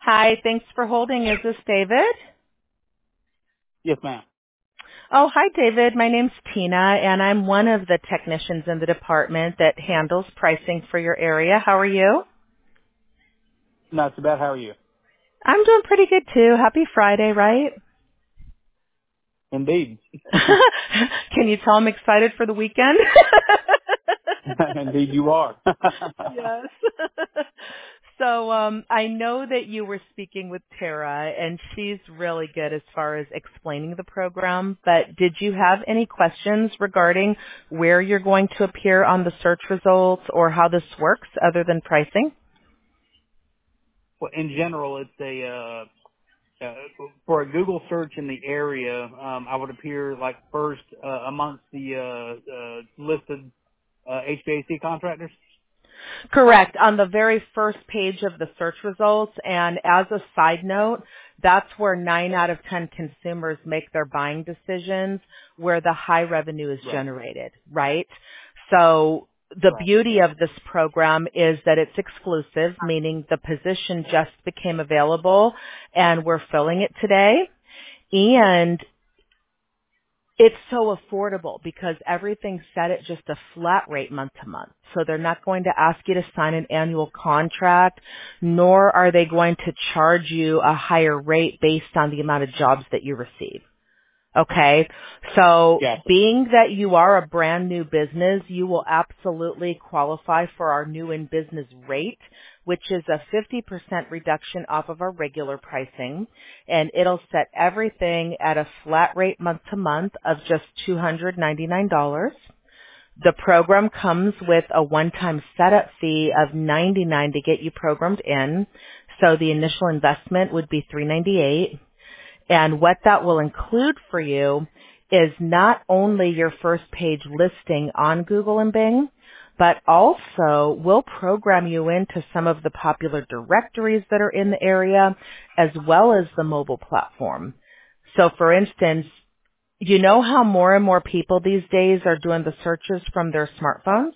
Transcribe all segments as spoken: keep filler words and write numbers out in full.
Hi, thanks for holding. Is this David? Yes, ma'am. Oh, hi, David. My name's Tina, and I'm one of the technicians in the department that handles pricing for your area. How are you? Not too bad. How are you? I'm doing pretty good, too. Happy Friday, right? Indeed. Can you tell I'm excited for the weekend? Indeed you are. Yes. So um, I know that you were speaking with Tara, and she's really good as far as explaining the program. But did you have any questions regarding where you're going to appear on the search results or how this works other than pricing? Well, in general, it's a, uh, uh, for a Google search in the area, um, I would appear like first, uh, amongst the, uh, uh, listed, uh, H V A C contractors. Correct. On the very first page of the search results, and as a side note, that's where nine out of ten consumers make their buying decisions, where the high revenue is Right. generated, right? So the Right. beauty of this program is that it's exclusive, meaning the position just became available and we're filling it today. And it's so affordable because everything's set at just a flat rate month to month. So they're not going to ask you to sign an annual contract, nor are they going to charge you a higher rate based on the amount of jobs that you receive. Okay. So Gotcha. being that you are a brand new business, you will absolutely qualify for our new in business rate, which is a fifty percent reduction off of our regular pricing. And it'll set everything at a flat rate month to month of just two hundred ninety-nine dollars. The program comes with a one-time setup fee of ninety-nine dollars to get you programmed in. So the initial investment would be three hundred ninety-eight dollars. And what that will include for you is not only your first page listing on Google and Bing, but also we'll program you into some of the popular directories that are in the area as well as the mobile platform. So for instance, you know how more and more people these days are doing the searches from their smartphones?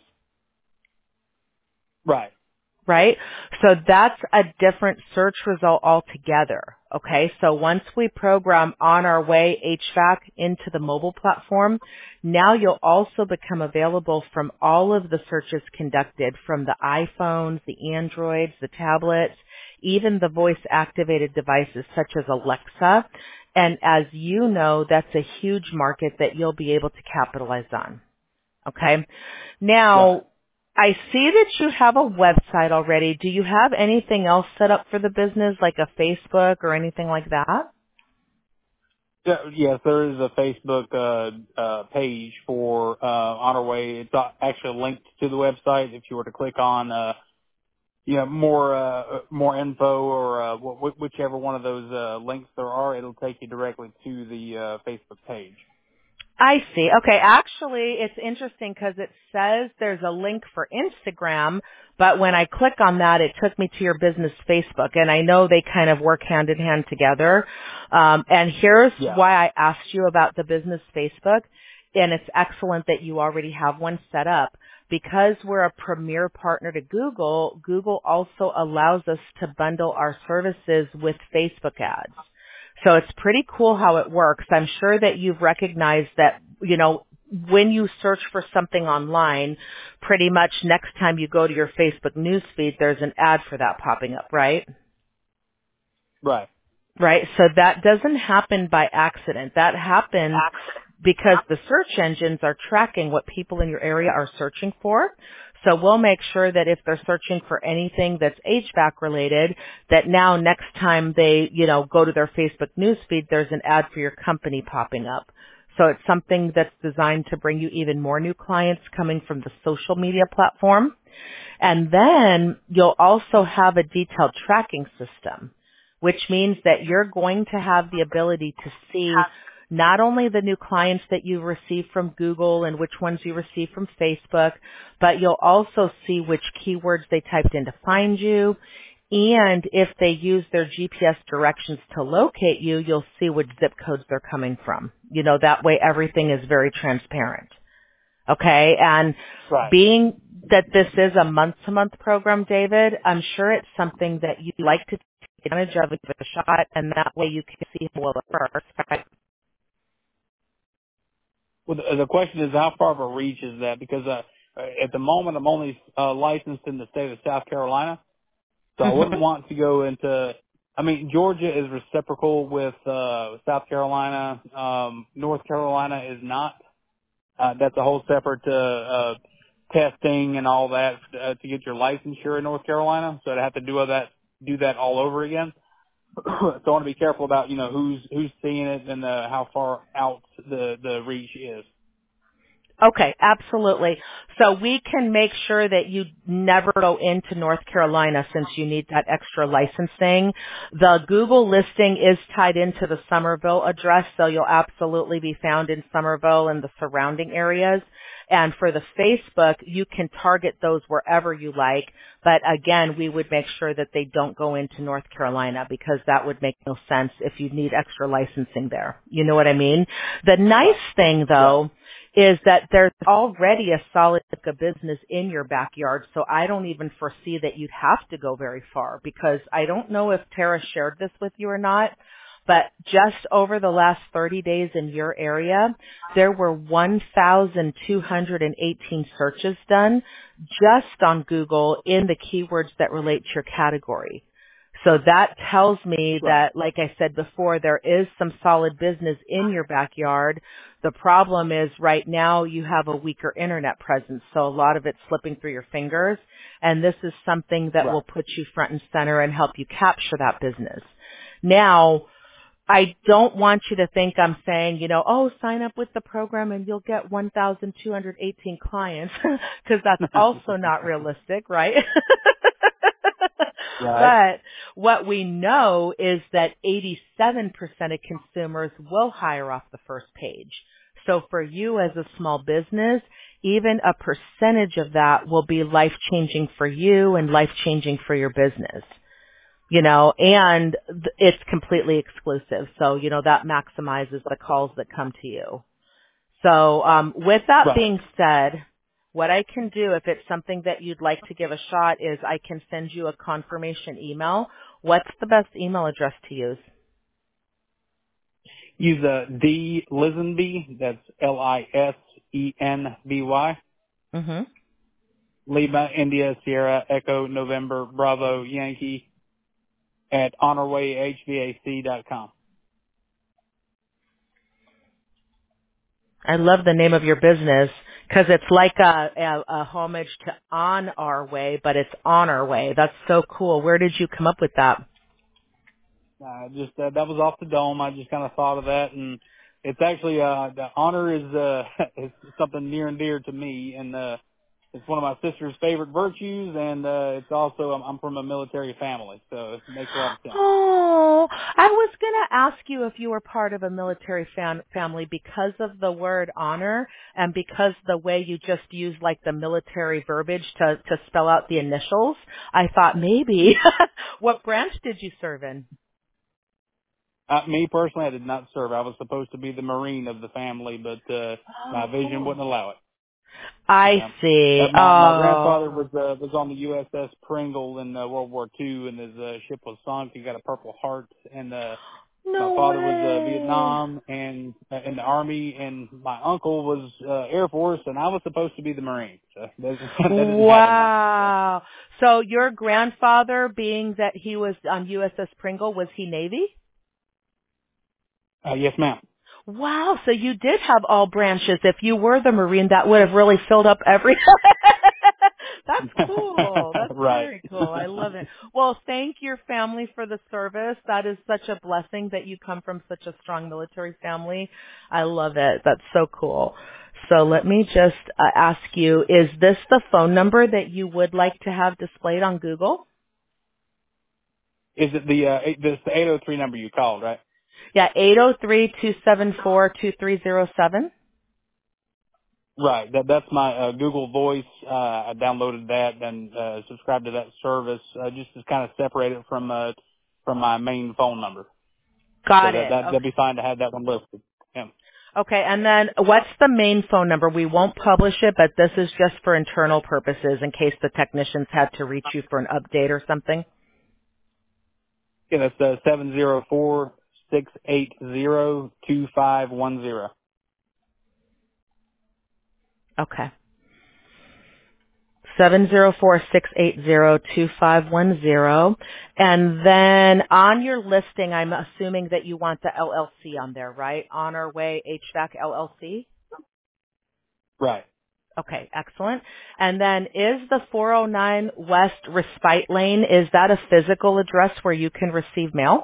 Right. Right? So that's a different search result altogether. Okay, so once we program on our way H V A C into the mobile platform, now you'll also become available from all of the searches conducted from the iPhones, the Androids, the tablets, even the voice activated devices such as Alexa. And as you know, that's a huge market that you'll be able to capitalize on. Okay. Right. Now, I see that you have a website already. Do you have anything else set up for the business, like a Facebook or anything like that? Yeah, yes, there is a Facebook, uh, uh, page for, uh, On Our Way. It's uh, actually linked to the website. If you were to click on, uh, you know, more, uh, more info or, uh, wh- wh- whichever one of those, uh, links there are, it'll take you directly to the, uh, Facebook page. I see. Okay, actually, it's interesting because it says there's a link for Instagram, but when I click on that, it took me to your business Facebook, and I know they kind of work hand in hand together. Um, and here's Yeah. why I asked you about the business Facebook, and it's excellent that you already have one set up. Because we're a premier partner to Google, Google also allows us to bundle our services with Facebook ads. So it's pretty cool how it works. I'm sure that you've recognized that, you know, when you search for something online, pretty much next time you go to your Facebook newsfeed, there's an ad for that popping up, right? Right. Right? So that doesn't happen by accident. That happens because the search engines are tracking what people in your area are searching for. So we'll make sure that if they're searching for anything that's H V A C related, that now next time they, you know, go to their Facebook newsfeed, there's an ad for your company popping up. So it's something that's designed to bring you even more new clients coming from the social media platform. And then you'll also have a detailed tracking system, which means that you're going to have the ability to see not only the new clients that you receive from Google and which ones you receive from Facebook, but you'll also see which keywords they typed in to find you. And if they use their G P S directions to locate you, you'll see which zip codes they're coming from. You know, that way everything is very transparent. Okay, and Right. being that this is a month-to-month program, David, I'm sure it's something that you'd like to advantage of it, give it a shot, and that way you can see how well it works. Right? Well, the, the question is, how far of a reach is that? Because uh, at the moment, I'm only uh, licensed in the state of South Carolina, so I wouldn't Mm-hmm. want to go into. I mean, Georgia is reciprocal with uh, South Carolina. Um, North Carolina is not. Uh, that's a whole separate uh, uh, testing and all that uh, to get your licensure in North Carolina. So I'd have to do all that, do that all over again. So I want to be careful about, you know, who's who's seeing it and uh, how far out the the reach is. Okay, absolutely. So we can make sure that you never go into North Carolina since you need that extra licensing. The Google listing is tied into the Somerville address, so you'll absolutely be found in Somerville and the surrounding areas. And for the Facebook, you can target those wherever you like. But again, we would make sure that they don't go into North Carolina because that would make no sense if you need extra licensing there. You know what I mean? The nice Right. thing Right. though, is that there's already a solid book of business in your backyard, so I don't even foresee that you'd have to go very far because I don't know if Tara shared this with you or not, but just over the last thirty days in your area, there were one thousand two hundred eighteen searches done just on Google in the keywords that relate to your category. So that tells me Right. that, like I said before, there is some solid business in your backyard. The problem is right now you have a weaker internet presence, so a lot of it's slipping through your fingers, and this is something that Right. will put you front and center and help you capture that business. Now, I don't want you to think I'm saying, you know, oh, sign up with the program and you'll get one thousand two hundred eighteen clients, because that's also not realistic, right? Right. But what we know is that eighty-seven percent of consumers will hire off the first page. So for you as a small business, even a percentage of that will be life-changing for you and life-changing for your business. You know, and th- it's completely exclusive. So, you know, that maximizes the calls that come to you. So, um, with that Right. being said, what I can do, if it's something that you'd like to give a shot, is I can send you a confirmation email. What's the best email address to use? Use uh, D Lisenby. That's L I S E N B Y. Mm-hmm. Lima, India, Sierra, Echo, November, Bravo, Yankee at honorway h v a c dot com. I love the name of your business because it's like a, a, a homage to On Our Way, but it's On Our Way. That's so cool. Where did you come up with that? Uh, just uh, that was off the dome. I just kind of thought of that, and it's actually uh, the honor is uh, is something near and dear to me, and uh, it's one of my sister's favorite virtues, and uh, it's also I'm, I'm from a military family, so it makes a lot of sense. Oh, I was going to ask you if you were part of a military fam- family because of the word honor and because the way you just used like the military verbiage to, to spell out the initials. I thought maybe. What branch did you serve in? Uh, me personally, I did not serve. I was supposed to be the Marine of the family, but uh, my vision Oh, wouldn't allow it. I Yeah. see. Uh, my my grandfather Oh, was uh, was on the U S S Pringle in uh, World War Two, and his uh, ship was sunk. He got a Purple Heart, and uh, my no father was uh, way. Vietnam and uh, in the Army, and my uncle was uh, Air Force, and I was supposed to be the Marine. So that, that didn't happen though. So, Wow. So your grandfather, being that he was on U S S Pringle, was he Navy? uh, yes, ma'am. Wow, so you did have all branches. If you were the Marine, that would have really filled up every... That's cool. That's Right. very cool. I love it. Well, thank your family for the service. That is such a blessing that you come from such a strong military family. I love it. That's so cool. So let me just uh, ask you, is this the phone number that you would like to have displayed on Google? Is it the uh, eight, this the eight oh three number you called, right? Yeah, eight oh three, two seven four, two three oh seven. Right. That that's my uh, Google Voice. Uh, I downloaded that and uh, subscribed to that service uh, just to kind of separate it from uh, from my main phone number. So Got that it. that that'd be fine to have that one listed. Yeah. Okay, and then what's the main phone number? We won't publish it, but this is just for internal purposes in case the technicians had to reach you for an update or something. Yeah, that's uh, seven zero four six eight zero two five one zero. Okay. seven zero four six eight zero two five one zero. And then on your listing, I'm assuming that you want the L L C on there, right? On Our Way H V A C L L C? Right. Okay, excellent. And then is the four oh nine West Respite Lane, is that a physical address where you can receive mail?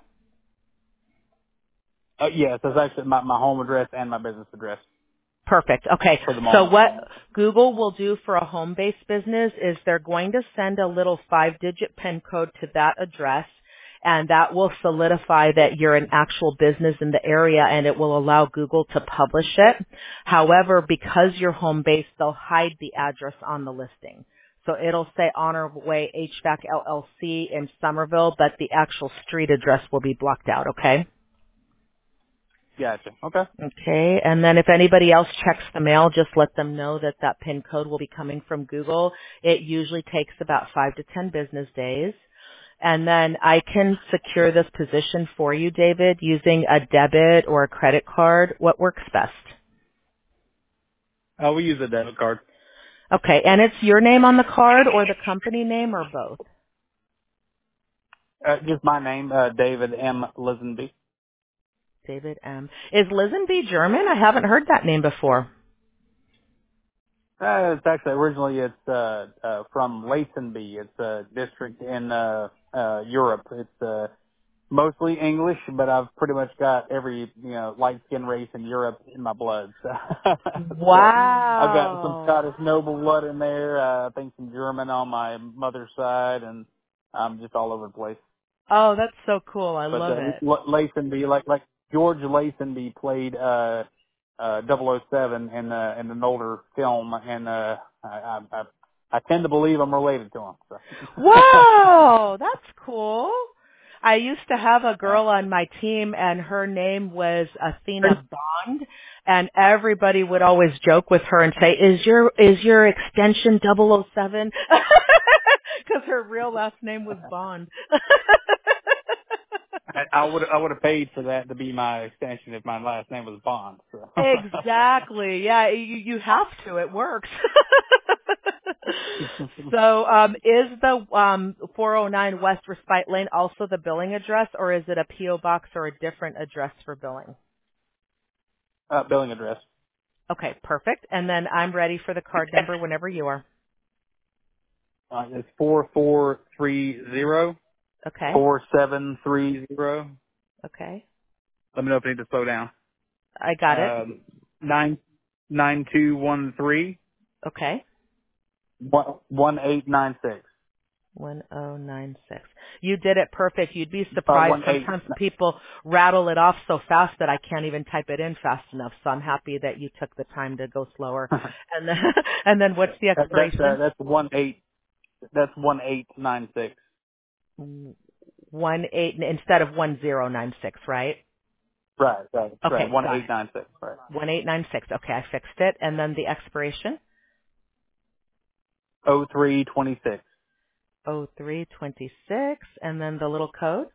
Uh, yes, that's actually my, my home address and my business address Perfect. Okay. for the So moment. what Google will do for a home-based business is they're going to send a little five-digit PIN code to that address, and that will solidify that you're an actual business in the area, and it will allow Google to publish it. However, because you're home-based, they'll hide the address on the listing. So it'll say Honor Way H V A C L L C in Somerville, but the actual street address will be blocked out, okay? Gotcha. Okay. Okay, and then if anybody else checks the mail, just let them know that that PIN code will be coming from Google. It usually takes about five to ten business days. And then I can secure this position for you, David, using a debit or a credit card. What works best? Uh, we use a debit card. Okay, and it's your name on the card or the company name or both? Uh, just my name, uh, David M. Lisenby. David M. Is Lisenby German? I haven't heard that name before. Uh, it's actually originally it's uh, uh, from Laysenby. It's a district in uh, uh, Europe. It's uh, mostly English, but I've pretty much got every you know light skin race in Europe in my blood. So, so I've got some Wow. Scottish noble blood in there. Uh, I think some German on my mother's side, and I'm just all over the place. Oh, that's so cool. I But love uh, it. L- Laysenby, like like George Laysenby played uh, uh, double oh seven in uh, in an older film, and uh, I, I I I tend to believe I'm related to him. So. Wow, that's cool. I used to have a Yeah. girl on my team and her name was Athena Bond, and everybody would always joke with her and say, "Is your is your extension double oh seven?" Cuz her real last name was Bond. I, I would I would have paid for that to be my extension if my last name was Bond. So. Exactly. Yeah, you you have to. It works. So, um, is the um, four oh nine West Respite Lane also the billing address, or is it a P O box or a different address for billing? uh, billing address. Okay, perfect. And then I'm ready for the card number whenever you are. Uh, it's four four three zero Okay. four seven three zero. Okay. Let me know if I need to slow down. I got it. Um, nine nine two one three Okay. one one eight nine six. one oh nine six. You did it perfect. You'd be Uh, surprised. one eight. Sometimes people rattle it off so fast that I can't even type it in fast enough. So I'm happy that you took the time to go slower. And then, and then what's the that, that's uh, expiration? that's one eight. That's one eight nine six. One eight instead of one zero nine six, right? Right, right, right. Okay, One got eight it. nine six. Right. One eight nine six. Okay, I fixed it. And then the expiration? Oh three twenty six. Oh three twenty six. And then the little code?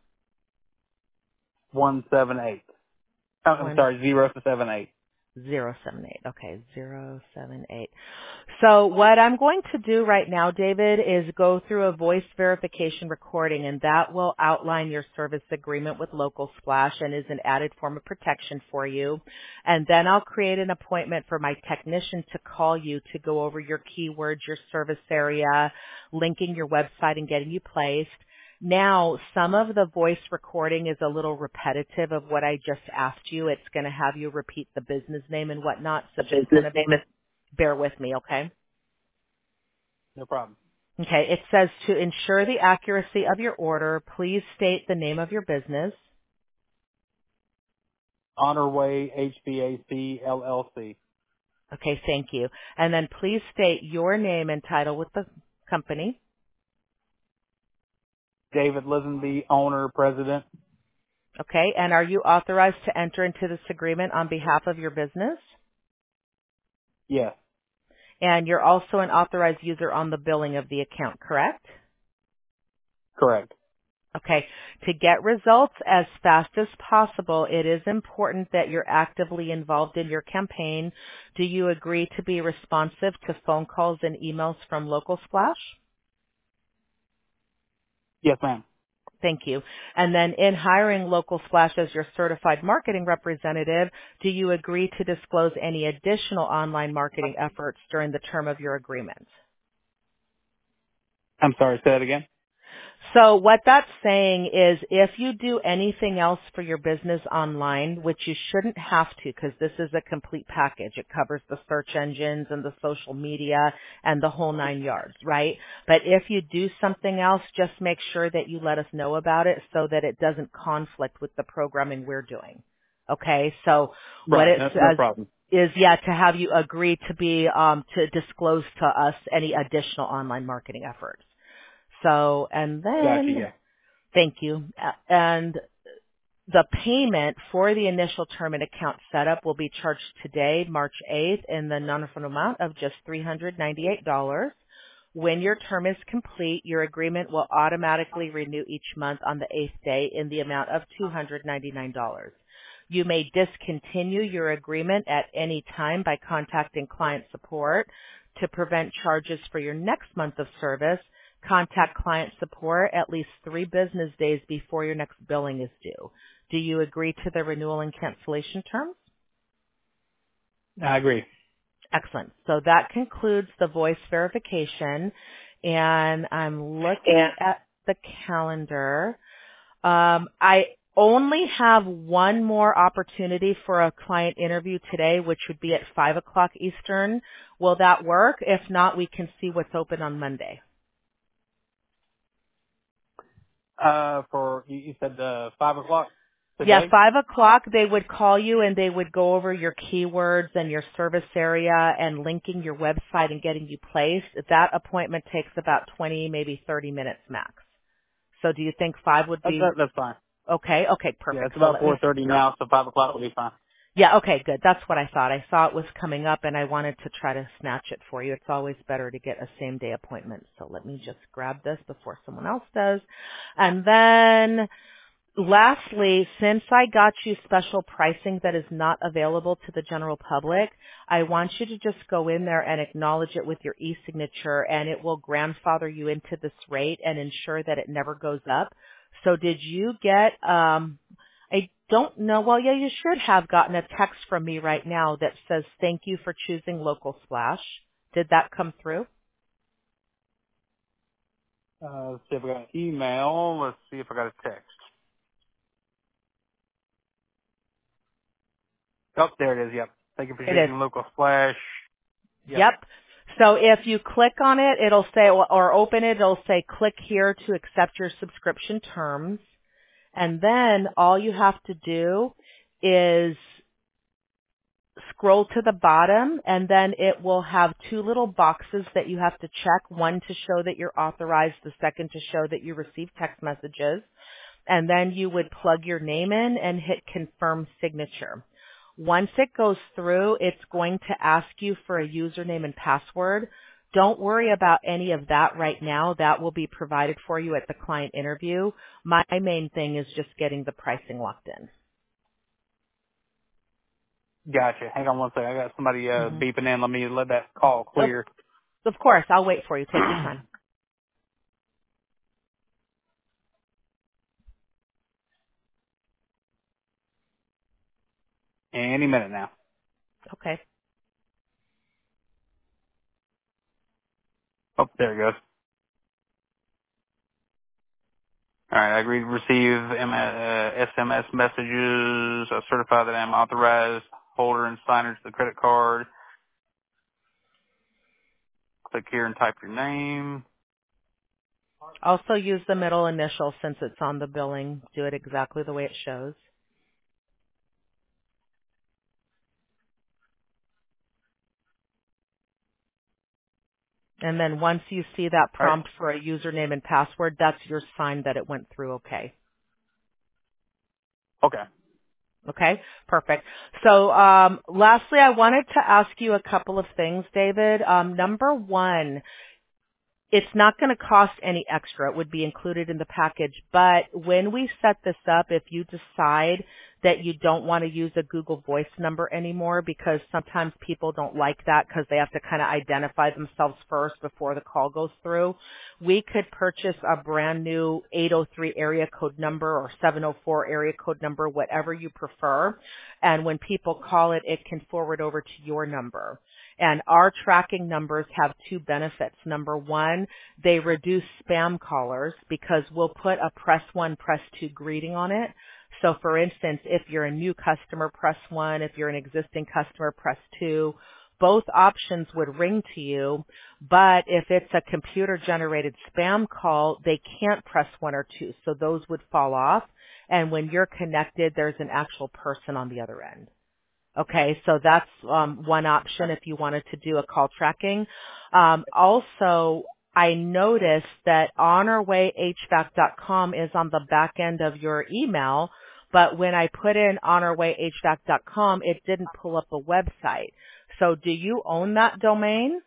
One seven eight. Oh, I'm One sorry. Zero seven eight. zero seven eight. Okay, zero seven eight. So what I'm going to do right now, David, is go through a voice verification recording, and that will outline your service agreement with Local Splash and is an added form of protection for you. And then I'll create an appointment for my technician to call you to go over your keywords, your service area, linking your website and getting you placed. Now, some of the voice recording is a little repetitive of what I just asked you. It's going to have you repeat the business name and whatnot, so just Okay, kind this of name is. bear with me, okay? No problem. Okay, it says to ensure the accuracy of your order, please state the name of your business. Honor Way H V A C L L C. Okay, thank you. And then please state your name and title with the company. David Lisenby, owner, president. Okay, and are you authorized to enter into this agreement on behalf of your business? Yes, And you're also an authorized user on the billing of the account, correct? correct. Okay. To get results as fast as possible, it is important that you're actively involved in your campaign. Do you agree to be responsive to phone calls and emails from Local Splash? Yes, ma'am. Thank you. And then in hiring Local Splash as your certified marketing representative, do you agree to disclose any additional online marketing efforts during the term of your agreement? I'm sorry, say that again? So what that's saying is if you do anything else for your business online, which you shouldn't have to because this is a complete package. It covers the search engines and the social media and the whole nine yards, right? But if you do something else, just make sure that you let us know about it so that it doesn't conflict with the programming we're doing. Okay, so what Right, it no, no says problem. is, yeah, to have you agree to be, um, to disclose to us any additional online marketing efforts. So, and Gotcha, then, yeah. thank you. A- And the payment for the initial term and account setup will be charged today, March eighth, in the non-refundable amount of just three hundred ninety-eight dollars. When your term is complete, your agreement will automatically renew each month on the eighth day in the amount of two hundred ninety-nine dollars. You may discontinue your agreement at any time by contacting client support. To prevent charges for your next month of service, contact client support at least three business days before your next billing is due. Do you agree to the renewal and cancellation terms? I agree. Excellent. So that concludes the voice verification, and I'm Yeah. looking at the calendar. Um, I only have one more opportunity for a client interview today, which would be at five o'clock Eastern. Will that work? If not, we can see what's open on Monday. Uh, for, you you said, uh, five o'clock Yeah, today? five o'clock, they would call you and they would go over your keywords and your service area and linking your website and getting you placed. That appointment takes about twenty, maybe thirty minutes max. So do you think five would That's, be that, that's fine. okay? Okay, Yeah, perfect. it's So about let me, four thirty now, so five o'clock will be fine. yeah, okay, good. That's what I thought. I saw it was coming up and I wanted to try to snatch it for you. It's always better to get a same day appointment. So let me just grab this before someone else does. And then lastly, since I got you special pricing that is not available to the general public, I want you to just go in there and acknowledge it with your e-signature, and it will grandfather you into this rate and ensure that it never goes up. So did you get, um, I don't know, well, yeah, you should have gotten a text from me right now that says, thank you for choosing Local Splash. Did that come through? Uh, let's see if I got an email. Let's see if I got a text. Oh, there it is, yep. Thank you for It is. choosing Local Splash. Yep. Yep. So if you click on it, it'll say, or open it, it'll say click here to accept your subscription terms. And then all you have to do is scroll to the bottom, and then it will have two little boxes that you have to check, one to show that you're authorized, the second to show that you receive text messages. And then you would plug your name in and hit confirm signature. Once it goes through, it's going to ask you for a username and password. Don't worry about any of that right now. That will be provided for you at the client interview. My main thing is just getting the pricing locked in. Gotcha. Hang on one second. I got somebody uh, hmm beeping in. Let me let that call Of, clear. of course, I'll wait for you. Take your time. Any minute now. Okay. Oh, there it goes. All right. I agree to receive M- uh, S M S messages. I certify that I'm authorized holder and signer to the credit card. Click here and type your name. Also use the middle initial since it's on the billing. Do it exactly the way it shows. And then once you see that All right. prompt for a username and password, that's your sign that it went through okay. Okay. Okay, perfect. So um, lastly, I wanted to ask you a couple of things, David. Um, number one, it's not going to cost any extra. It would be included in the package. But when we set this up, if you decide that you don't want to use a Google Voice number anymore, because sometimes people don't like that because they have to kind of identify themselves first before the call goes through, we could purchase a brand new eight oh three area code number or seven oh four area code number, whatever you prefer. And when people call it, it can forward over to your number. And our tracking numbers have two benefits. Number one, they reduce spam callers because we'll put a press one, press two greeting on it. So for instance, if you're a new customer, press one. If you're an existing customer, press two. Both options would ring to you, but if it's a computer-generated spam call, they can't press one or two, so those would fall off. And when you're connected, there's an actual person on the other end. Okay, so that's um, one option if you wanted to do a call tracking. Um, also, I noticed that honorway H V A C dot com is on the back end of your email, but when I put in honorway H V A C dot com, it didn't pull up a website. So do you own that domain?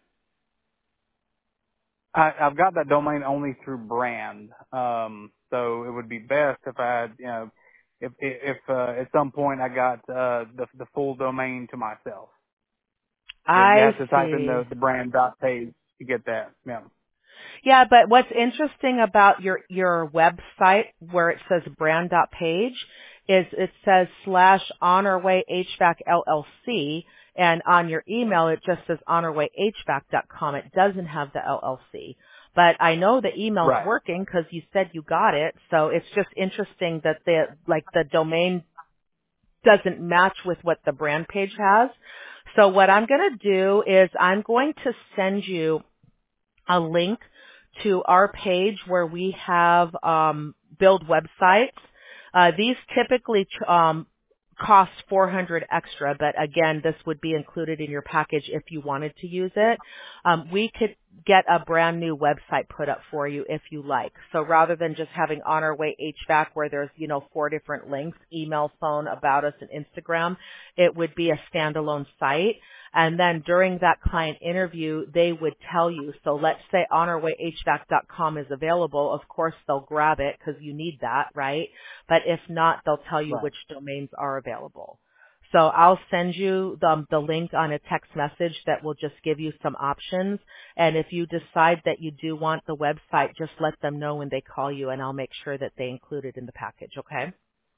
I, I've got that domain only through brand. Um, so it would be best if I had, you know, if, if, uh, at some point I got, uh, the, the full domain to myself. You, you I have to type in see. the, the brand dot page to get that. Yeah. Yeah, but what's interesting about your, your website where it says brand.page is it says slash honorway H V A C L L C, and on your email it just says honorway H V A C dot com. It doesn't have the L L C. But I know the email's Right. working because you said you got it, so it's just interesting that the, like the domain doesn't match with what the brand page has. So what I'm going to do is I'm going to send you a link to our page where we have um, build websites. Uh, these typically um, cost four hundred dollars extra, but again, this would be included in your package if you wanted to use it. Um, we could get a brand new website put up for you if you like. So rather than just having Honorway H V A C where there's, you know, four different links, email, phone, about us, and Instagram, it would be a standalone site. And then during that client interview, they would tell you. So let's say honorway H V A C dot com is available. Of course, they'll grab it because you need that, right? But if not, they'll tell you Right. which domains are available. So I'll send you the, the link on a text message that will just give you some options. And if you decide that you do want the website, just let them know when they call you, and I'll make sure that they include it in the package, okay?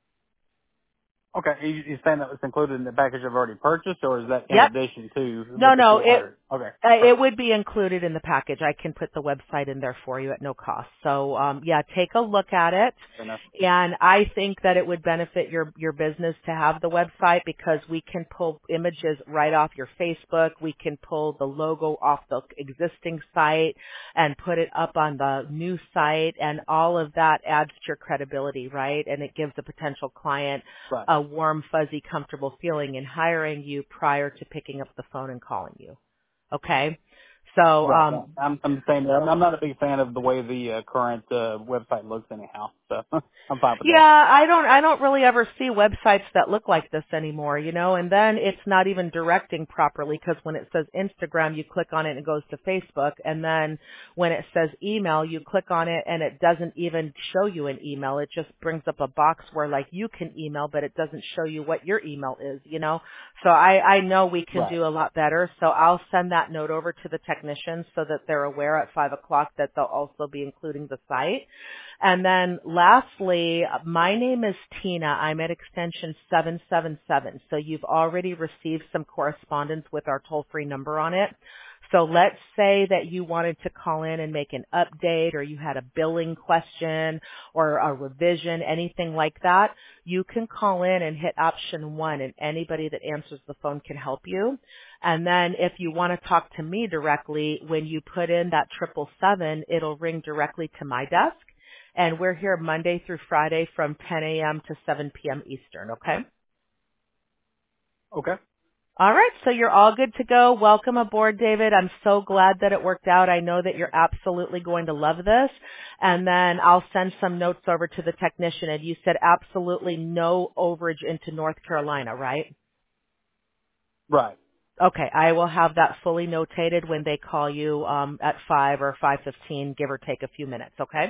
Okay. You, you saying that was included in the package I've already purchased, or is that in Yep. addition to No, with the no, four it hundred? Okay. uh, it Perfect. would be included in the package. I can put the website in there for you at no cost. So, um, yeah, take a look at it. Fair enough. And I think that it would benefit your your business to have the website because we can pull images right off your Facebook. We can pull the logo off the existing site and put it up on the new site, and all of that adds to your credibility, right? And it gives a potential client Right. a warm, fuzzy, comfortable feeling in hiring you prior to picking up the phone and calling you. Okay? So, Right. Right. um, I'm, I'm saying that I'm, I'm not a big fan of the way the uh, current uh, website looks anyhow, so I'm fine with yeah, that. I don't, I don't really ever see websites that look like this anymore, you know, and then it's not even directing properly because when it says Instagram, you click on it and it goes to Facebook, and then when it says email, you click on it and it doesn't even show you an email. It just brings up a box where like you can email, but it doesn't show you what your email is, you know. So I, I know we can Right. do a lot better. So I'll send that note over to the technicians so that they're aware at five o'clock that they'll also be including the site. And then lastly, my name is Tina. I'm at extension seven seven seven. So you've already received some correspondence with our toll-free number on it. So let's say that you wanted to call in and make an update, or you had a billing question or a revision, anything like that. You can call in and hit option one, and anybody that answers the phone can help you. And then if you want to talk to me directly, when you put in that triple seven, it'll ring directly to my desk. And we're here Monday through Friday from ten a.m. to seven p.m. Eastern, okay? Okay. All right, so you're all good to go. Welcome aboard, David. I'm so glad that it worked out. I know that you're absolutely going to love this. And then I'll send some notes over to the technician. And you said absolutely no overage into North Carolina, right? Right. Okay, I will have that fully notated when they call you um, at five or five fifteen, give or take a few minutes. Okay.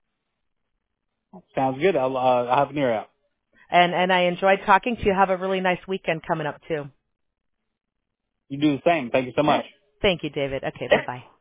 Sounds good. I'll, uh, I'll have an ear out. And and I enjoyed talking to you. Have a really nice weekend coming up too. You do the same. Thank you so All much. right. Thank you, David. Okay, bye bye.